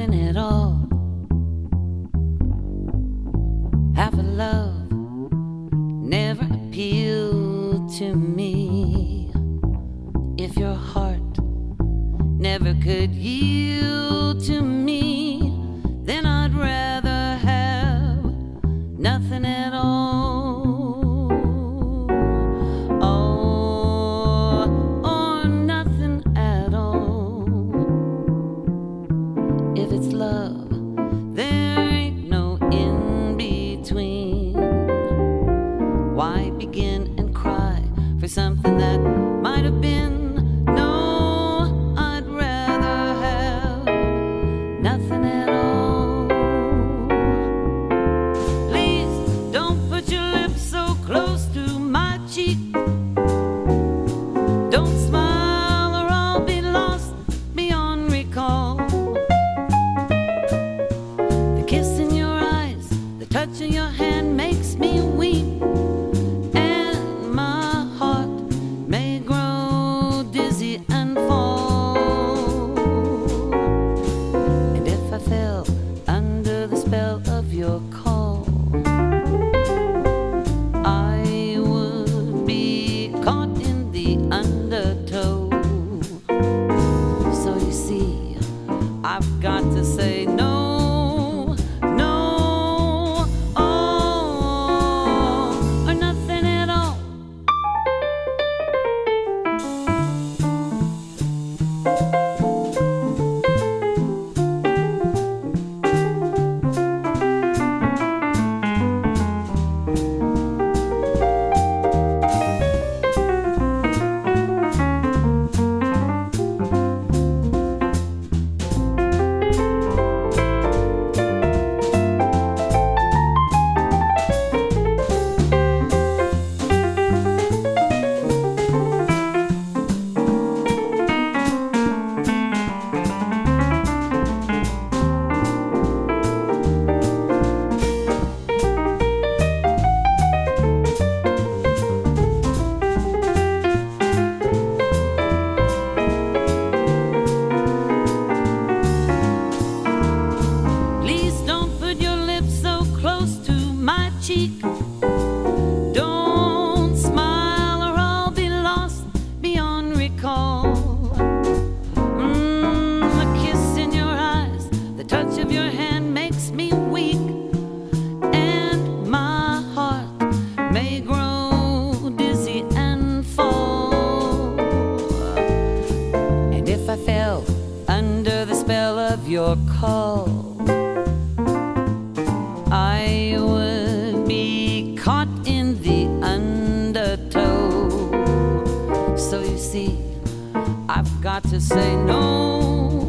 nothing at all. Half a love never appealed to me. If your heart never could yield to me, then I'd rather have nothing at all. Or nothing at all. If it's love, there ain't no in between. Why begin and cry for something that might have been? No, I'd rather have nothing at all. Please don't put your lips so close to my cheek. Don't smile or I'll be lost beyond recall. The kiss in your eyes, the touch in your hand makes me weep. And my heart may grow dizzy and fall. And if I fell under the spell of your call, I would be caught in the undertow. So you see, I've got to say no, no, oh, or nothing at all. Please don't put your lips so close to my cheek. Don't smile or I'll be lost beyond recall. The kiss in your eyes, the touch of your hand makes me weak. And my heart may grow dizzy and fall. And if I fell under the spell of your call, I would be caught in the undertow. So you see, I've got to say no,